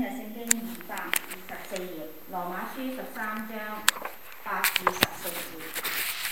日聖經224頁，羅馬書13章8至14節。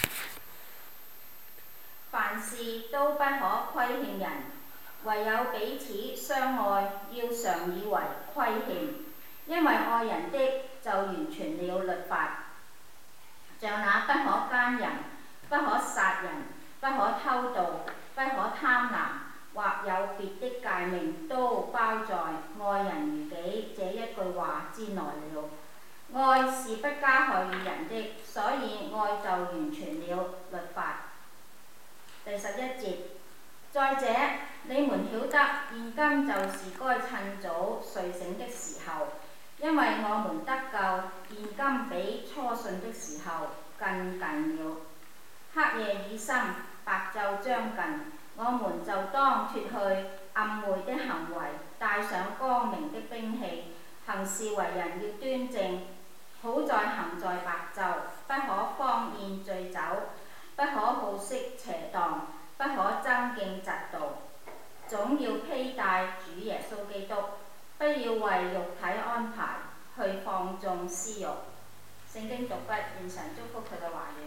凡事都不可虧欠人，唯有彼此相愛，要常以為虧欠，因為愛人的就完全了律法。像那不可奸人，不可殺人，不可偷盜，不可貪婪，或有別的誡命，都包在愛人如己這一句話之內了。愛是不加害於人的，所以愛就完全了律法。第11節，再者，你們曉得現今就是該趁早睡醒的時候，因為我們得救，現今比初信的時候更近了。黑夜已深，白晝將近，我們就當脫去暗昧的行為，帶上光明的兵器，行事為人要端正，好在行在白晝，不可荒宴醉酒，不可好色邪蕩，不可爭競嫉妒，總要披戴主耶穌基督，不要為肉體安排去放縱私慾。聖經讀畢，願神祝福佢嘅話語。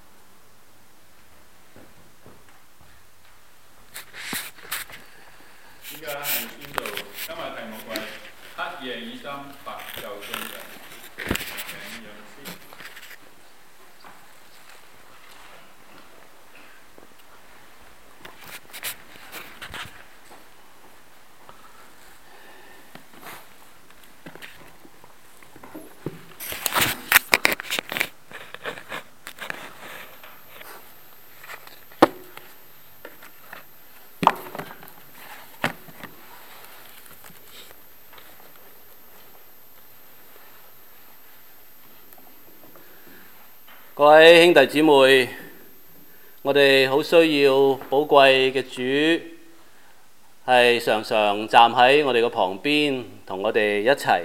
依家係邊度？今日題目為黑夜已深，白晝將近。請楊牧師。 各位兄弟姊妹，我哋好需要寶貴嘅主係常常站喺我哋嘅旁邊，同我哋一齊。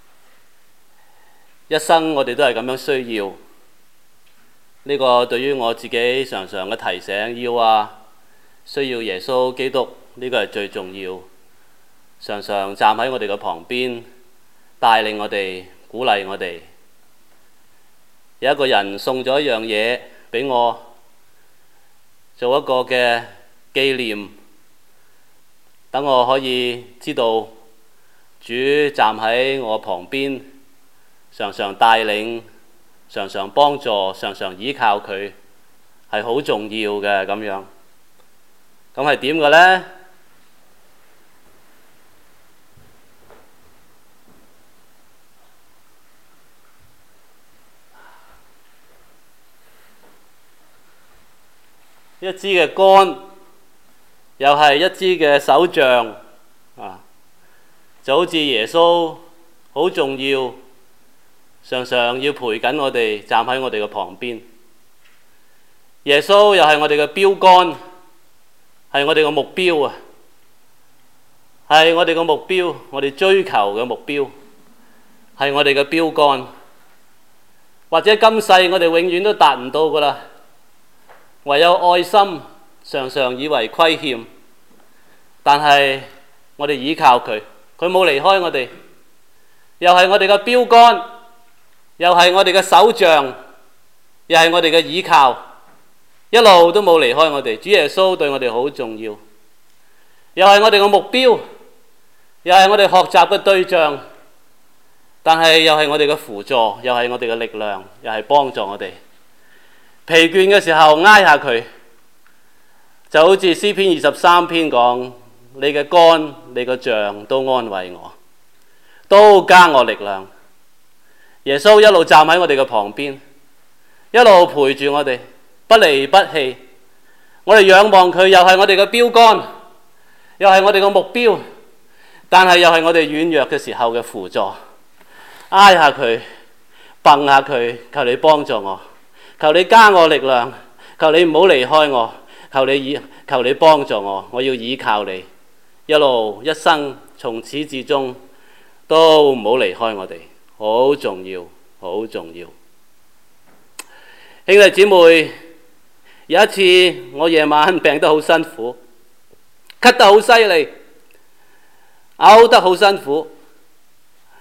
一生我哋都係咁樣需要。呢個對於我自己常常嘅提醒需要耶穌基督，呢個係最重要。常常站喺我哋嘅旁邊，帶領我哋，鼓勵我哋。有一個人送咗一樣嘢俾我，做一個嘅紀念，等我可以知道主站喺我旁邊，常常帶領，常常幫助，常常依靠佢，係好重要嘅咁樣。咁係點嘅呢？一支嘅竿，又係一支嘅手杖，就好似耶穌好重要，常常要陪緊我哋，站喺我哋嘅旁邊。耶穌又係我哋嘅標竿，係我哋嘅目標啊，係我哋嘅目標，我哋追求嘅目標，係我哋嘅標竿。或者今世我哋永遠都達唔到噶啦。唯有愛心，常常以為虧欠，但係我哋依靠佢，佢冇離開我哋，又係我哋嘅標竿，又係我哋嘅手杖，又係我哋嘅依靠，一路都冇離開我哋。主耶穌對我哋好重要，又係我哋嘅目標，又係我哋學習嘅對象，但係又係我哋嘅輔助，又係我哋嘅力量，又係幫助我哋。疲倦嘅時候挨下佢，就好似詩篇23篇講，你嘅竿你嘅杖都安慰我，都加我力量。耶穌一路站喺我哋嘅旁邊，一路陪住我哋，不離不棄。我哋仰望佢，又係我哋嘅標竿，又係我哋嘅目標，但係又係我哋軟弱嘅時候嘅輔助。挨下佢，蹦下佢，求你幫助我，求你加我力量，求你唔好離開我，求你幫助我，我要依靠你，一路一生從始至終都唔好離開我哋，好重要，好重要。兄弟姊妹，有一次我夜晚病得好辛苦，咳得好犀利，嘔得好辛苦，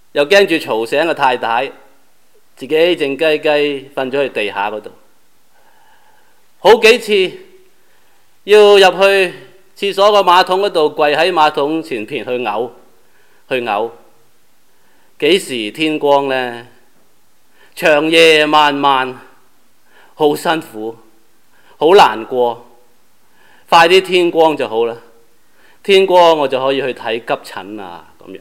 又驚住嘈醒個太太，自己靜雞雞瞓咗去地下嗰度。好幾次要入去廁所個馬桶嗰度，跪喺馬桶前邊去嘔。幾時天光呢？長夜漫漫，好辛苦，好難過。快啲天光就好啦，天光我就可以去睇急診啊咁樣。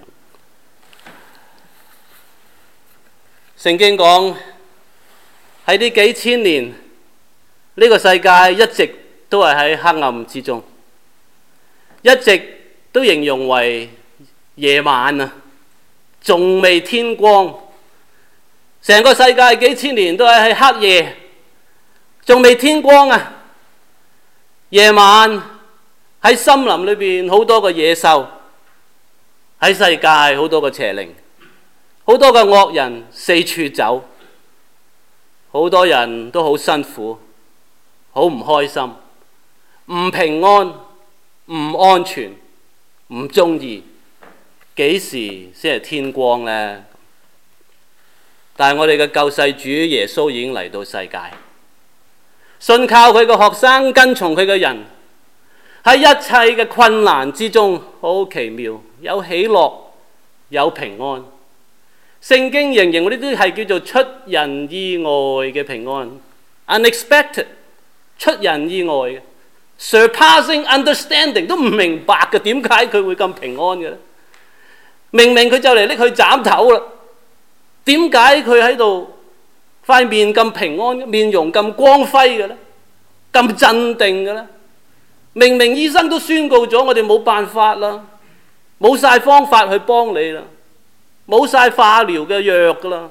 聖經講喺呢幾千年，呢個世界一直都係喺黑暗之中，一直都形容為夜晚啊，仲未天光。成個世界幾千年都係喺黑夜，仲未天光啊！夜晚喺森林裏邊好多個野獸，喺世界好多個邪靈，好多個惡人四處走，好多人都好辛苦，好唔開心，唔平安，唔安全，唔鍾意。幾時先係天光呢？但係我哋嘅救世主耶穌已經嚟到世界，信靠佢嘅學生，跟從佢嘅人，喺一切嘅困難之中，好奇妙，有喜樂，有平安。聖經形容呢啲係叫做出人意外嘅平安 ，unexpected， 出人意外嘅 ，surpassing understanding， 都唔明白嘅，點解佢會咁平安嘅咧？明明佢就嚟拎佢斬頭啦，點解佢喺度塊面咁平安，面容咁光輝嘅咧？咁鎮定嘅咧？明明醫生都宣告咗我哋冇辦法啦，冇晒方法去幫你啦，冇晒化療嘅藥噶啦，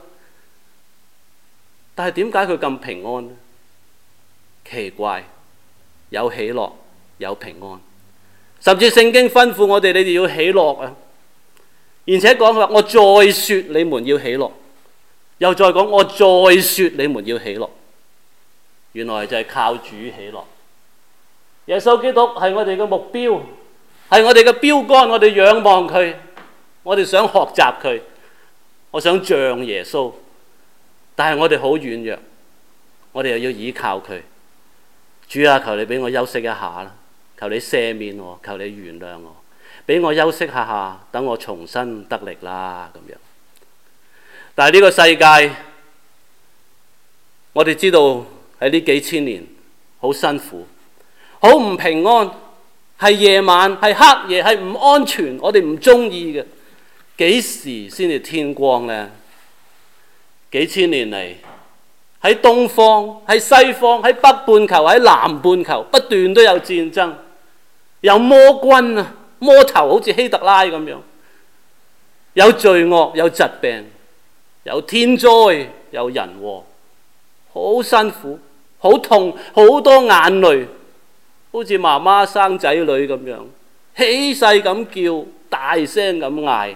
但係點解佢咁平安呢？奇怪，有喜樂，有平安，甚至聖經吩咐我哋，你哋要喜樂啊！而且講佢話，我再說你們要喜樂，又再講我再說你們要喜樂。原來就係靠主喜樂。耶穌基督係我哋嘅目標，係我哋嘅標杆，我哋仰望佢，我哋想學習佢，我想像耶穌，但係我哋好軟弱，我哋又要依靠佢。主啊，求你俾我休息一下啦，求你赦免我，求你原諒我，俾我休息下，等我重新得力啦咁樣。但係呢個世界，我哋知道喺呢幾千年好辛苦，好唔平安，係夜晚，係黑夜，係唔安全，我哋唔中意嘅。幾時先至天光呢？幾千年嚟，喺東方、喺西方、喺北半球、喺南半球，不斷都有戰爭，有魔軍啊，魔頭好似希特拉咁樣，有罪惡，有疾病，有天災，有人禍，好辛苦，好痛，好多眼淚，好似媽媽生仔女咁樣，起勢咁叫，大聲咁嗌。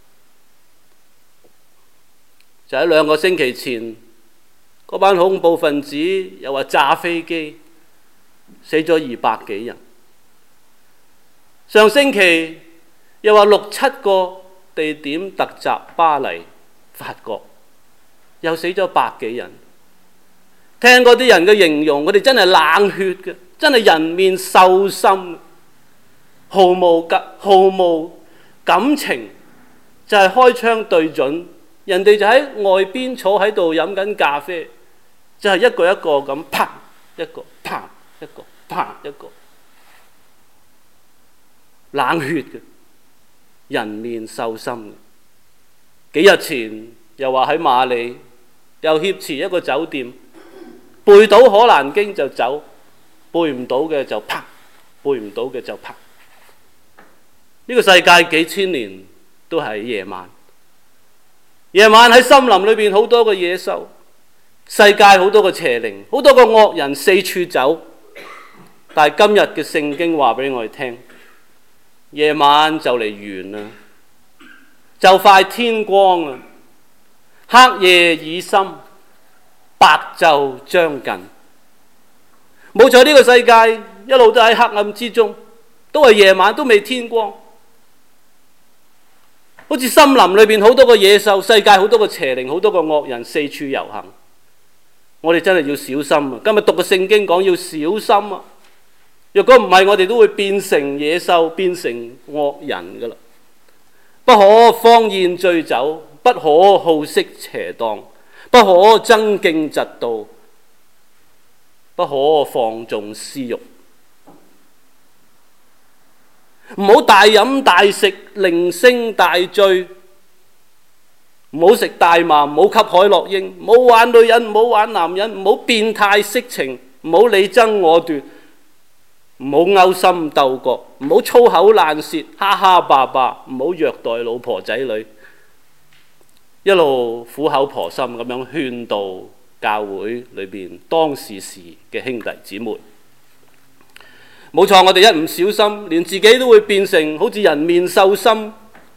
就喺2個星期前，嗰班恐怖分子又話炸飛機，死咗200幾人。上星期又話6、7個地點突襲巴黎、法國，又死咗100幾人。聽嗰啲人嘅形容，佢哋真係冷血嘅，真係人面獸心，毫無感情，就係開槍對準。人哋就喺外邊坐喺度飲緊咖啡，就係一個一個咁啪一個，啪一個，啪一個，冷血嘅，人面獸心嘅。幾日前又話喺馬里又挾持一個酒店，背到可蘭經就走，背唔到嘅就啪，背唔到嘅就啪。呢個世界幾千年都係夜晚。夜晚喺森林裏邊好多個野獸，世界好多個邪靈，好多個惡人四處走。但係今日嘅聖經話俾我哋聽，夜晚就嚟完啦，就快天光啦，黑夜已深，白晝將近。冇錯，呢個世界一路都喺黑暗之中，都係夜晚，都未天光。 好似森林裏邊好多個野獸，世界好多個邪靈，好多個惡人四處遊行。我哋真係要小心啊！今日讀嘅聖經講要小心啊！若果唔係，我哋都會變成野獸，變成惡人噶啦。不可荒宴醉酒，不可好色邪蕩，不可爭競嫉妒，不可放縱私慾。唔好大飲大食，零星大醉，唔好食大麻，唔好吸海洛因，唔好玩女人，唔好玩男人，唔好變態色情，唔好你爭我奪，唔好勾心鬥角，唔好粗口爛舌，哈哈霸霸，唔好虐待老婆仔女，一路苦口婆心咁樣勸導教會裏邊當時嘅兄弟姊妹。冇錯，我哋一唔小心，連自己都會變成好似人面獸心。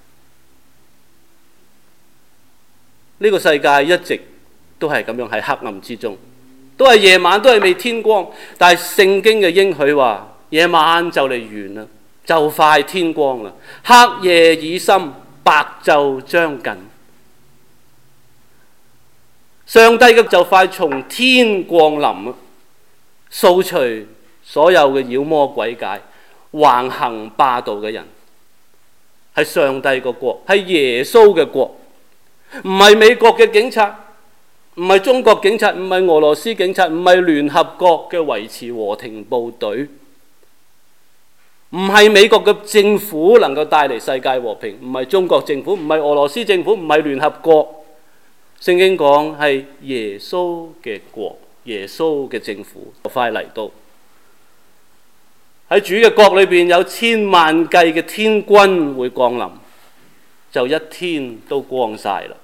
呢個世界一直都係咁樣喺黑暗之中，都係夜晚，都係未天光。但係聖經嘅應許話，夜晚就嚟完啦，就快天光啦。黑夜已深，白晝將近。上帝嘅就快從天降臨，掃除所有嘅妖魔鬼怪、橫行霸道嘅人。係上帝個國，係耶穌嘅國，唔係美國嘅警察，唔係中國警察，唔係俄羅斯警察，唔係聯合國嘅維持和平部隊，唔係美國嘅政府能夠帶嚟世界和平，唔係中國政府，唔係俄羅斯政府，唔係聯合國。聖經講係耶穌嘅國，耶穌嘅政府快嚟到。喺主嘅國裏邊有千萬計嘅天軍會降臨，就一天都光晒啦。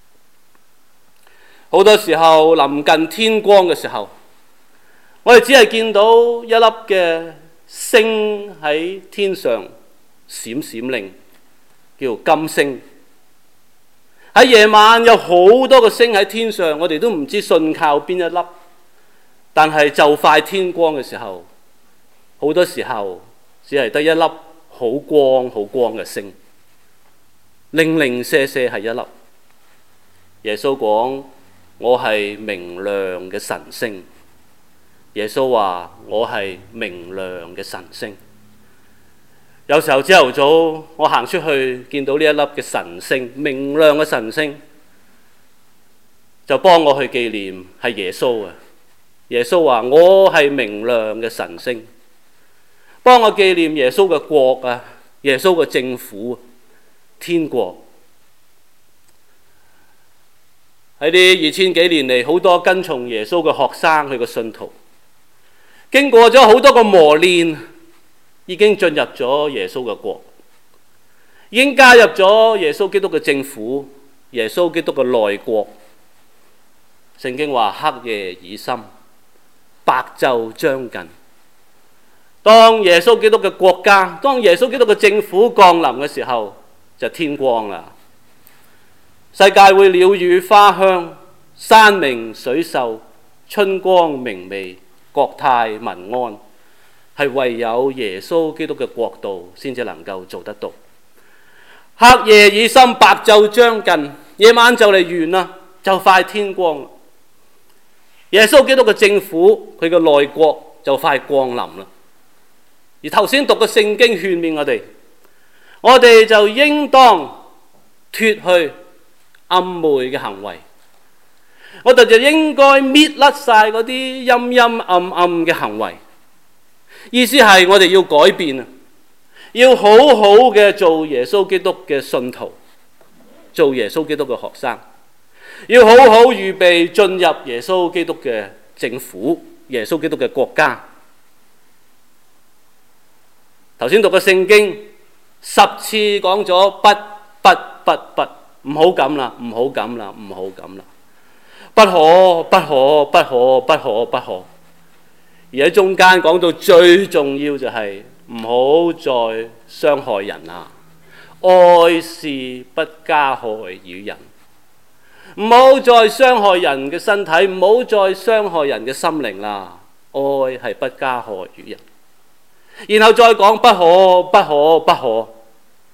好多時候臨近天光嘅時候，我哋只係見到一粒嘅星喺天上閃閃亮，叫金星。喺夜晚有好多個星喺天上，我哋都唔知信靠邊一粒。但係就快天光嘅時候，好多時候只係得一粒好光好光嘅星，零零舍舍係一粒。耶穌講：我係明亮嘅晨星。耶穌話：我係明亮嘅晨星。有時候朝頭早我行出去見到呢一粒嘅晨星，明亮嘅晨星，就幫我去紀念係耶穌啊！耶穌話：我係明亮嘅晨星，幫我紀念耶穌嘅國啊，耶穌嘅政府，天國。喺呢2000幾年嚟，好多跟從耶穌嘅學生，佢嘅信徒，經過咗好多個磨練，已經進入咗耶穌嘅國，已經加入咗耶穌基督嘅政府，耶穌基督嘅內國。聖經話：黑夜已深，白晝將近。當耶穌基督嘅國家，當耶穌基督嘅政府降臨嘅時候，就天光啦。世界會鳥語花香，山明水秀，春光明媚，國泰民安。係唯有耶穌基督嘅國度先至能夠做得到。黑夜已深，白晝將近，夜晚就嚟完啦，就快天光啦。耶穌基督嘅政府，佢嘅內國就快降臨啦。而頭先讀嘅聖經勸勉我哋就應當脫去暗昧嘅行為，我哋就應該搣甩晒嗰啲陰陰暗暗嘅行為。意思係我哋要改變啊，要好好嘅做耶穌基督嘅信徒，做耶穌基督嘅學生，要好好預備進入耶穌基督嘅政府，耶穌基督嘅國家。頭先讀嘅聖經10次講咗不，唔好咁啦，唔好咁啦，唔好咁啦，不可，不可，不可，不可，不可。而喺中間講到最重要就係唔好再傷害人啦，愛是不加害於人，唔好再傷害人嘅身體，唔好再傷害人嘅心靈啦，愛係不加害於人。然後再講不可，不可，不可。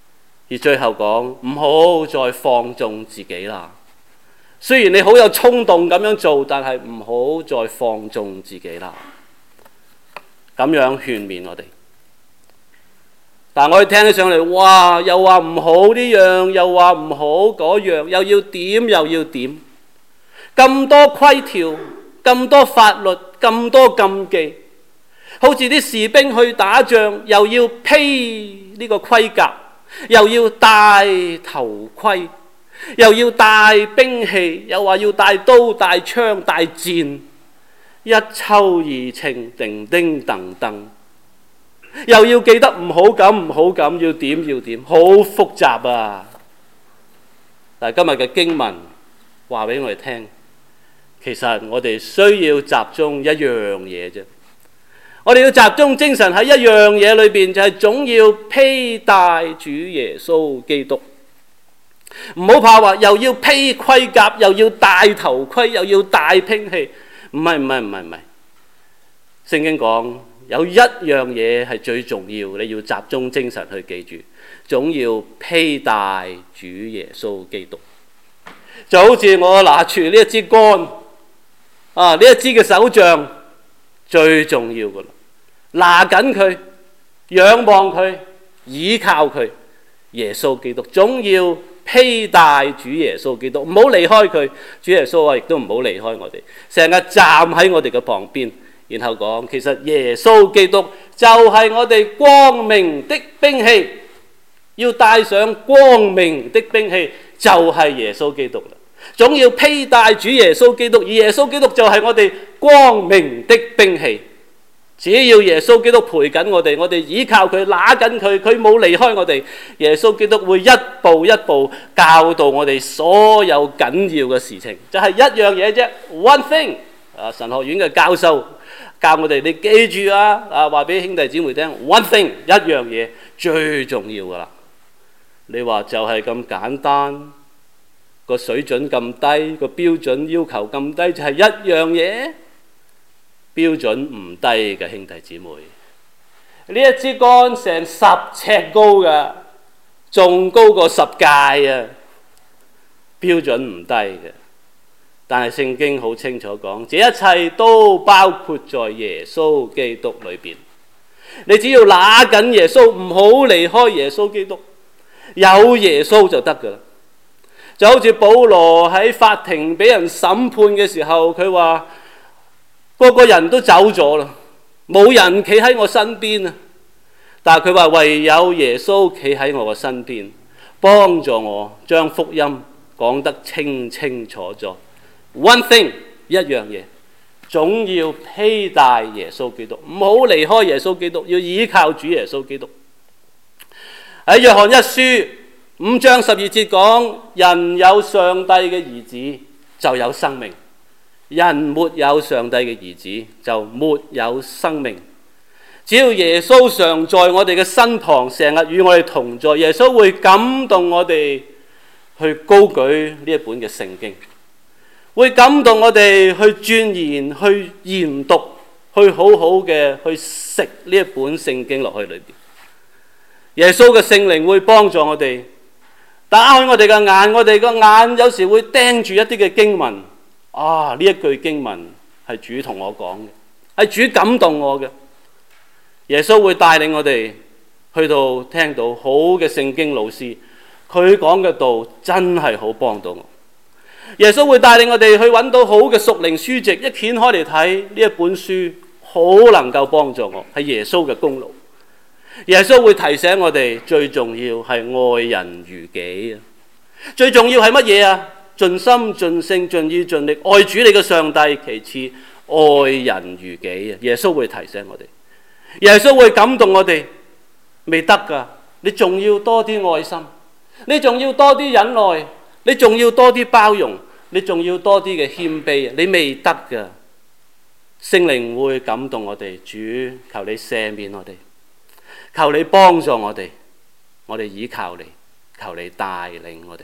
而最後講唔好再放縱自己啦。雖然你好有衝動咁樣做，但係唔好再放縱自己啦。咁樣勸勉我哋。但我哋聽起上嚟，哇！又話唔好呢樣，又話唔好嗰樣，又要點又要點，咁多規條，咁多法律，咁多禁忌，好似啲士兵去打仗，又要披呢個盔甲，又要戴頭盔，又要帶兵器，又話要帶刀、帶槍、帶箭，一抽二稱，叮叮噹噹。又要記得唔好咁，唔好咁，要點要點，好複雜啊！但係今日嘅經文話俾我哋聽，其實我哋需要集中一樣嘢啫。我哋要集中精神喺一樣嘢裏邊，就係總要披戴主耶穌基督。唔好怕話又要披盔甲，又要戴頭盔，又要帶兵器。唔係。聖經講，有一樣嘢係最重要，你要集中精神去記住，總要披戴主耶穌基督。就好似我拿住呢一支竿，呢一支嘅手杖最重要噶啦，拿緊佢，仰望佢，倚靠佢，耶穌基督，總要披戴主耶穌基督，唔好離開佢。主耶穌啊，亦都唔好離開我哋，成日站喺我哋嘅旁邊。然後講，其實耶穌基督就係我哋光明的兵器，要帶上光明的兵器，就係耶穌基督啦。總要披戴主耶穌基督，而耶穌基督就係我哋光明的兵器。只要耶穌基督陪緊我哋依靠佢，拿緊佢，佢冇離開我哋。耶穌基督會一步一步教導我哋所有緊要嘅事情，就係一樣嘢啫 ，one thing。神學院嘅教授教我哋，你記住話俾兄弟姊妹聽 ，one thing， 一樣嘢最重要噶啦。你話就係咁簡單，個水準咁低，個標準要求咁低，就係一樣嘢，標準唔低嘅兄弟姊妹。呢一支竿成10尺高噶，仲高過10屆啊！標準唔低嘅。但係聖經好清楚講，這一切都包括在耶穌基督裏邊。你只要拿緊耶穌，唔好離開耶穌基督，有耶穌就得噶啦。就好似保羅喺法庭俾人審判嘅時候，佢話個個人都走咗啦，冇人企喺我身邊啊。但係佢話唯有耶穌企喺我嘅身邊，幫助我將福音講得清清楚楚。One thing， 一樣嘢，總要披戴耶穌基督，唔好離開耶穌基督，要依靠主耶穌基督。喺約翰一書5章12節講，人有上帝嘅兒子就有生命，人沒有上帝嘅兒子就沒有生命。只要耶穌常在我哋嘅身旁，成日與我哋同在，耶穌會感動我哋去高舉呢一本嘅聖經，會感動我哋去鑽研、去研讀、去好好嘅去食呢一本聖經落去裏邊。耶穌嘅聖靈會幫助我哋打開我哋嘅眼，我哋個眼有時會盯住一啲嘅經文。呢一句經文係主同我講嘅，係主感動我嘅。耶穌會帶領我哋去到聽到好嘅聖經老師，佢講嘅道真係好幫到我。耶穌會帶領我哋去揾到好嘅屬靈書籍，一掀開嚟睇呢一本書，好能夠幫助我，係耶穌嘅功勞。耶穌會提醒我哋，最重要係愛人如己啊！最重要係乜嘢啊？盡心盡性盡意盡力愛主你嘅上帝，其次愛人如己啊！耶穌會提醒我哋，耶穌會感動我哋，未得㗎，你仲要多啲愛心，你仲要多啲忍耐，你仲要多啲包容，你仲要多啲嘅謙卑，你未得㗎。聖靈會感動我哋，主求你赦免我哋，求你幫助我哋，我哋倚靠你，求你帶領我哋。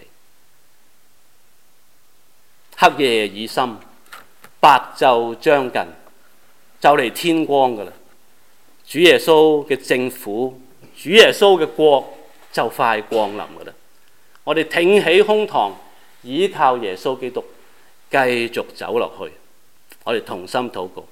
黑夜已深，白晝將近，就嚟天光㗎喇。主耶穌嘅政府，主耶穌嘅國就快降臨㗎啦。我哋挺起胸膛，倚靠耶穌基督，繼續走落去。我哋同心禱告。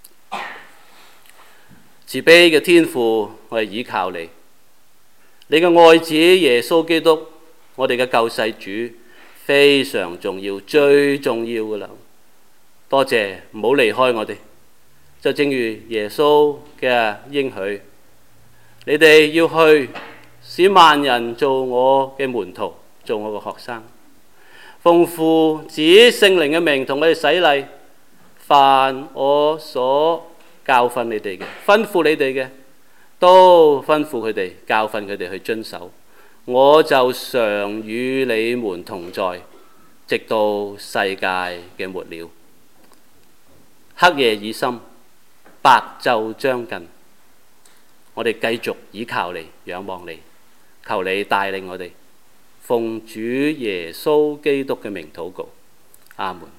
慈悲嘅天父，我哋倚靠你。你嘅愛子耶穌基督，我哋嘅救世主，非常重要，最重要㗎啦。多謝，唔好離開我哋。就正如耶穌嘅應許，你哋要去使萬人做我嘅門徒，做我嘅學生。奉父子聖靈嘅名同我哋洗禮，凡我所教訓你哋嘅，吩咐你哋嘅，都吩咐佢哋，教訓佢哋去遵守。我就常與你們同在，直到世界嘅末了。黑夜已深，白晝將近，我哋繼續倚靠你，仰望你，求你帶領我哋，奉主耶穌基督嘅名禱告，阿門。